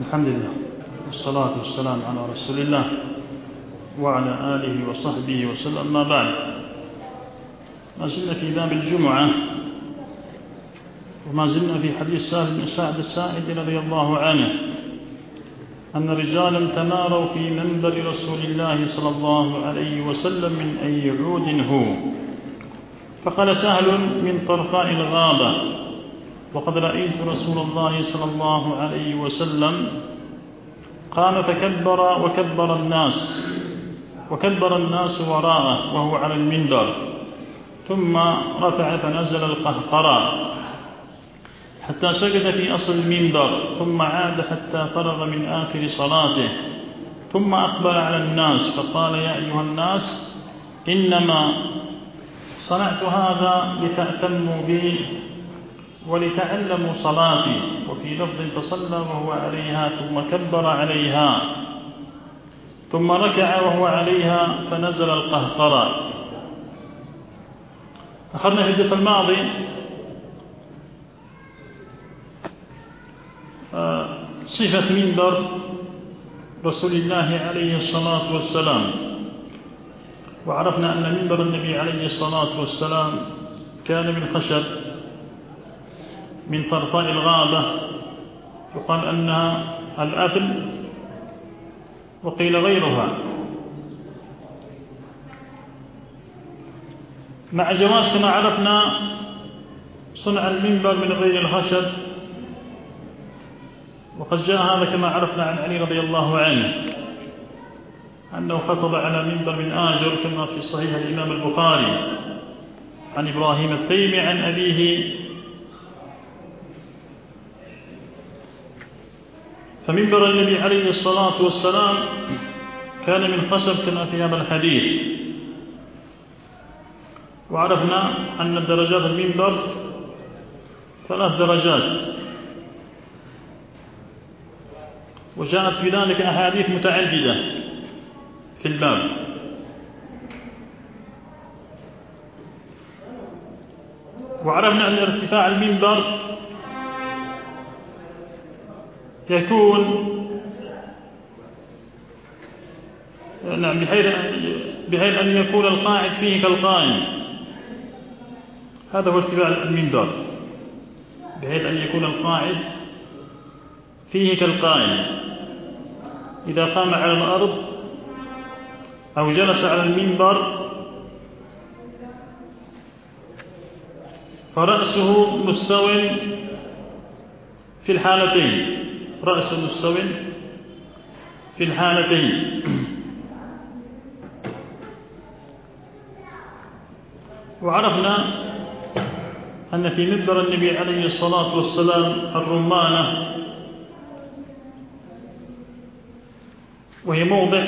الحمد لله والصلاة والسلام على رسول الله وعلى آله وصحبه وسلم. ما بعد، ما زلنا في باب الجمعة، وما زلنا في حديث سهل بن سعد الساعدي رضي الله عنه أن رجالا تماروا في منبر رسول الله صلى الله عليه وسلم من أي عود هو، فقال سهل من طرفاء الغابة: وقد رأيت رسول الله صلى الله عليه وسلم قام فكبر وكبر الناس وراءه وهو على المنبر، ثم رفع فنزل القهقرى حتى سجد في أصل المنبر، ثم عاد حتى فرغ من آخر صلاته، ثم أقبل على الناس فقال: يا أيها الناس، إنما صنعت هذا لتأتموا بي ولتعلموا صلاتي. وفي لفظ: فصلى وهو عليها ثم كبر عليها ثم ركع وهو عليها فنزل القهقرى. أخذنا في الدرس الماضي صفة منبر رسول الله عليه الصلاة والسلام، وعرفنا أن منبر النبي عليه الصلاة والسلام كان من خشب من طرفاء الغابة، يقال أنها الأثل وقيل غيرها، مع جواز كما عرفنا صنع المنبر من غير الخشب. وقد جاء هذا كما عرفنا عن علي رضي الله عنه أنه خطب على منبر من آجر كما في صحيح الإمام البخاري عن إبراهيم التيمي عن أبيه. فمنبر النبي عليه الصلاة والسلام كان من خشب كما في هذا الحديث. وعرفنا أن درجات المنبر 3 درجات، وجاءت بذلك أحاديث متعددة في الباب. وعرفنا أن ارتفاع المنبر يكون بحيث أن يكون القاعد فيه كالقائم، هذا هو ارتفاع المنبر، بحيث أن يكون القاعد فيه كالقائم. إذا قام على الأرض أو جلس على المنبر فرأسه مستو في الحالتين، رأسه مستو في الحالتين. وعرفنا أن في منبر النبي عليه الصلاة والسلام الرمانة، وهي موضع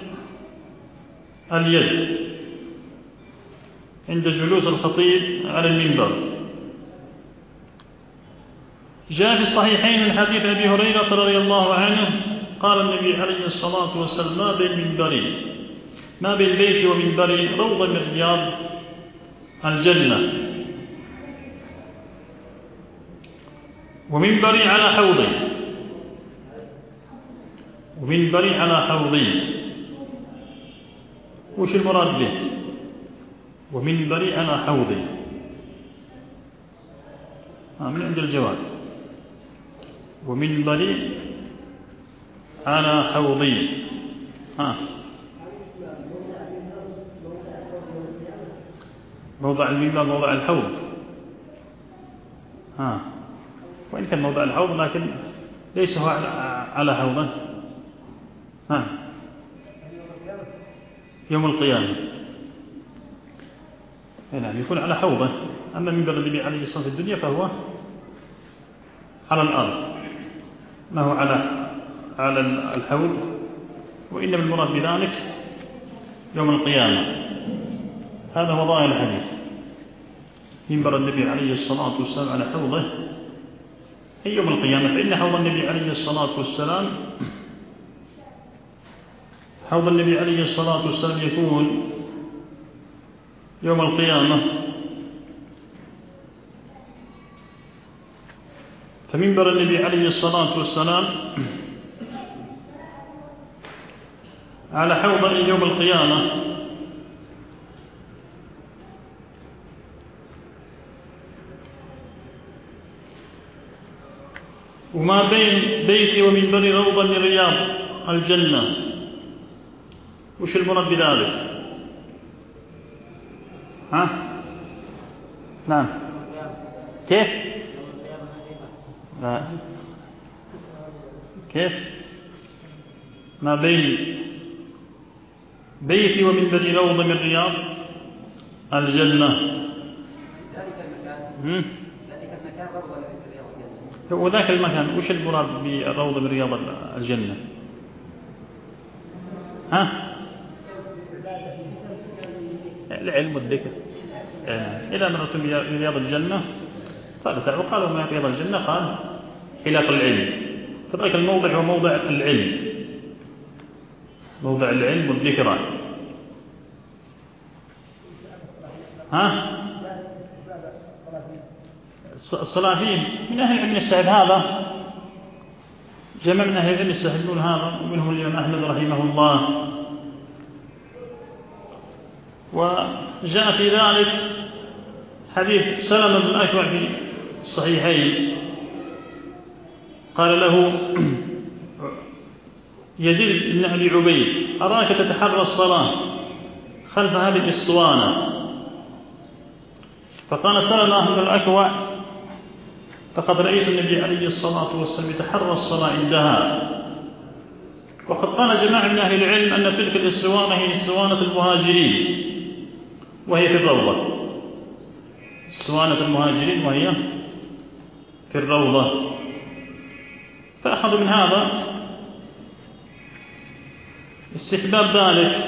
اليد عند جلوس الخطيب على المنبر. جاء في الصحيحين من حديث أبي هريرة رضي الله عنه قال النبي عليه الصلاة والسلام: ما بين بيتي ومنبري روضة من رياض الجنة، ومنبري على حوضي. وش المراد به؟ ومنبري على حوضي، من عند الجواب. ومنبري على حوضي، موضع المنبر موضع الحوض، وإن كان موضع الحوض لكن ليس هو على حوضه، يوم القيامة نعم يكون على حوضه. أما منبر النبي عليه الصلاة والسلام في الدنيا فهو على الأرض، ما هو على الحوض، وإنما المراد بذلك يوم القيامة. هذا هو ظاهر الحديث، منبر النبي عليه الصلاة والسلام على حوضه أي يوم القيامة. فإن حوض النبي عليه الصلاة والسلام يكون يوم القيامة. فمنبر النبي عليه الصلاة والسلام على حوض يوم القيامة وما بين بيتي ومنبري روضة من رياض الجنة. وش المراد بذلك؟ ها؟ نعم. كيف؟ لا. كيف؟ ما بين بيتي ومنبري روضة من رياض الجنة. ذلك المكان روضة من رياض الجنة. وذاك المكان وش المراد بالروضة من رياض الجنة؟ ها؟ العلم والذكر. إذا مرت برياض الجنة وقالوا ما رياض الجنة قال خلاف العلم. فذلك الموضع هو موضع العلم، موضع العلم والذكر. ها؟ الصلافين من أهل العلم يستحب هذا، جمع من أهل العلم يستحبون هذا، ومنهم الإمام أحمد رحمه الله. وجاء في ذلك حديث سلمة بن الأكوع في الصحيحين، قال له يزيد بن أبي عبيد أراك تتحرى الصلاة خلف هذه الأسوانة. فقال سلمة بن الأكوع فقد رأيت النبي عليه الصلاة والسلام يتحرى الصلاة عندها. وقد قال جماعة من أهل العلم أن تلك الأسوانة هي أسوانة المهاجرين وهي في الروضة، أسوانة المهاجرين وهي في الروضة. فأخذوا من هذا استحباب ذلك.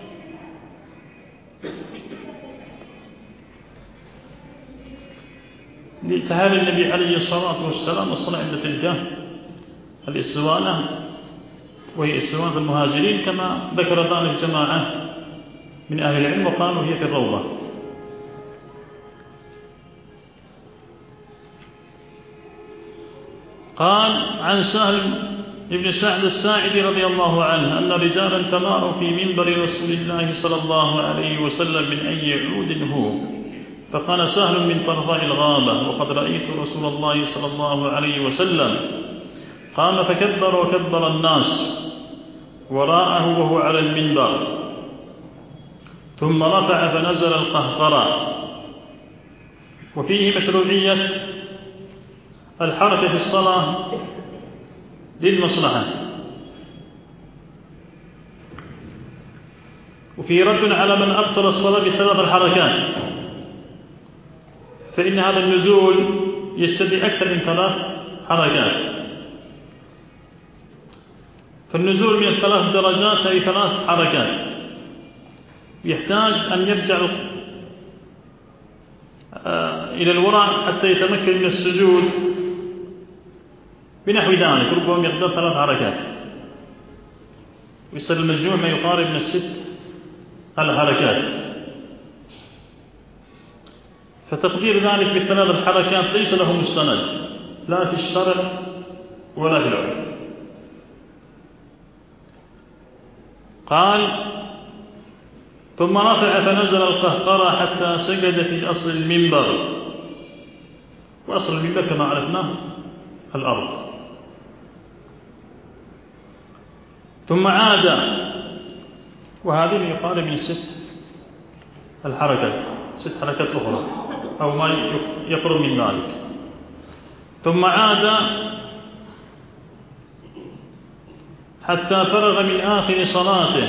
لتهالي النبي عليه الصلاة والسلام الصلاة عند تلك الأسوانة وهي أسوانة المهاجرين، كما ذكر ذلك جماعة من أهل العلم وقالوا هي في الروضة. قال عن سهل بن سعد الساعدي رضي الله عنه أن رجالا تماروا في منبر رسول الله صلى الله عليه وسلم من أي عود هو، فقال سهل من طرفاء الغابة وقد رأيت رسول الله صلى الله عليه وسلم، قام فكبر وكبر الناس وراءه وهو على المنبر، ثم رفع فنزل القهقرى. وفيه مشروعية الحركة في الصلاة للمصلحة. وفي رد على من أبطل الصلاة بثلاث الحركات، فإن هذا النزول يستدعي أكثر من ثلاث حركات. فالنزول من 3 درجات أي 3 حركات، يحتاج أن يرجع إلى الوراء حتى يتمكن من السجود بنحو ذلك، ربما مقدار 3 حركات، ويصل المجموع ما يقارب من 6 الحركات. فتقدير ذلك ب3 الحركات ليس له مستند لا في الشرع ولا في العرف. قال ثم رفع فنزل القهقرى حتى سجد في أصل المنبر، وأصل المنبر كما عرفناه الأرض. ثم عاد، وهذه يقارب من 6 الحركات، 6 حركات أخرى أو ما يقرب من ذلك. ثم عاد حتى فرغ من آخر صلاته،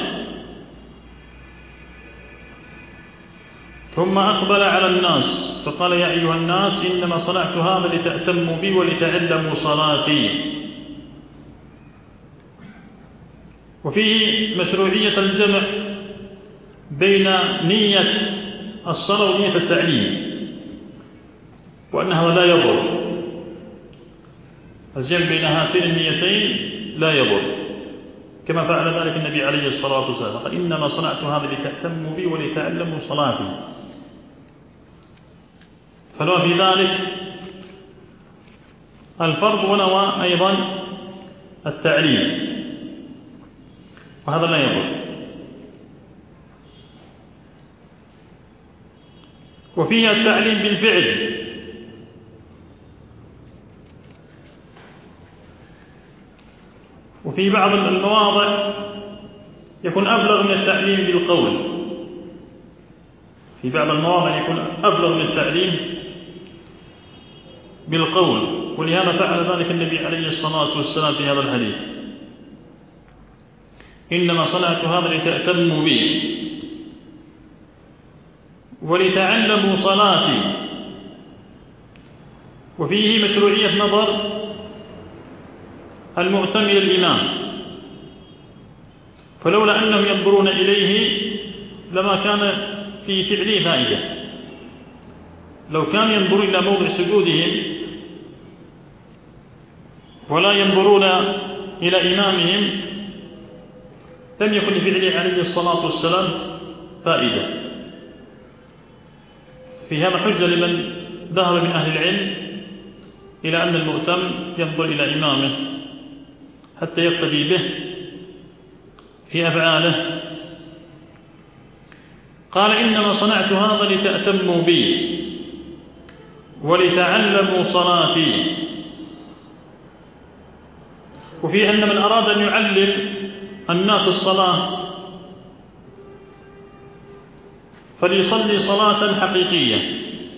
ثم أقبل على الناس فقال يا أيها الناس إنما صنعت هذا لتأتموا بي ولتعلموا صلاتي. وفيه مشروعية الجمع بين نية الصلاة ونية التعليم، وأنها لا يضر، الجمع بين هاتين النيتين لا يضر، كما فعل ذلك النبي عليه الصلاة والسلام، قال إنما صنعت هذا لتأتموا بي ولتعلموا صلاتي. فنوى في ذلك الفرض ونوى أيضا التعليم، وهذا لا يضر. وفيها التعليم بالفعل، وفي بعض المواضع يكون أبلغ من التعليم بالقول، في بعض المواضع يكون أبلغ من التعليم بالقول، ولهذا فعل ذلك النبي عليه الصلاة والسلام في هذا الحديث: إنما صنعت هذا لتأتموا بي ولتعلموا صلاتي. وفيه مشروعية نظر المؤتم إلى الإمام، فلولا أنهم ينظرون إليه لما كان في فعله فائدة. لو كانوا ينظرون إلى موضع سجودهم ولا ينظرون إلى إمامهم لم يكن لفعله عليه الصلاة والسلام فائدة. في هذا حجة لمن ذهب من أهل العلم إلى أن المؤتم ينظر إلى إمامه حتى يقتدي به في أفعاله. قال: إنما صنعت هذا لتأتموا بي ولتعلموا صلاتي. وفي أن من أراد أن يعلم الناس الصلاة فليصلي صلاة حقيقية،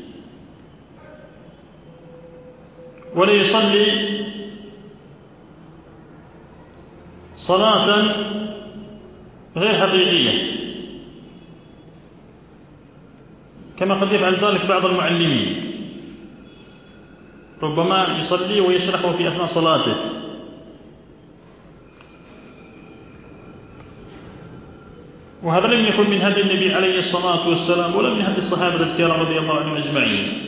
ولا يصلي صلاة غير حقيقية كما قد يفعل ذلك بعض المعلمين، ربما يصلي ويشرحه في أثناء صلاته. وهذا لم يكن من هدي النبي عليه الصلاة والسلام ولا من هدي الصحابة الكرام رضي الله عنهم أجمعين.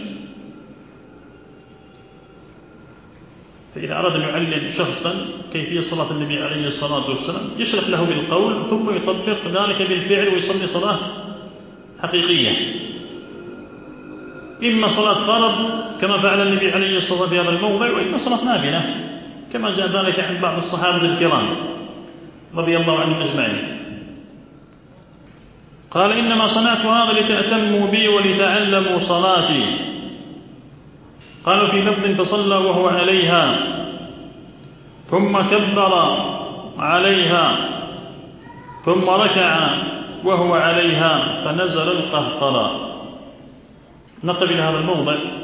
فإذا أراد أن يعلم شخصا كيفية صلاة النبي عليه الصلاة والسلام يشرح له بالقول ثم يطبق ذلك بالفعل ويصلي صلاة حقيقية، إما صلاة فرض كما فعل النبي عليه الصلاة والسلام في هذا الموضع، وإما صلاة نافلة كما جاء ذلك عن بعض الصحابة الكرام رضي الله عنهم أجمعين. قال: إنما صنعت هذا لتأتموا بي ولتعلموا صلاتي. قالوا في لفظ: فصلى وهو عليها ثم كبر عليها ثم ركع وهو عليها فنزل القهقرى. نقل إلى هذا الموضع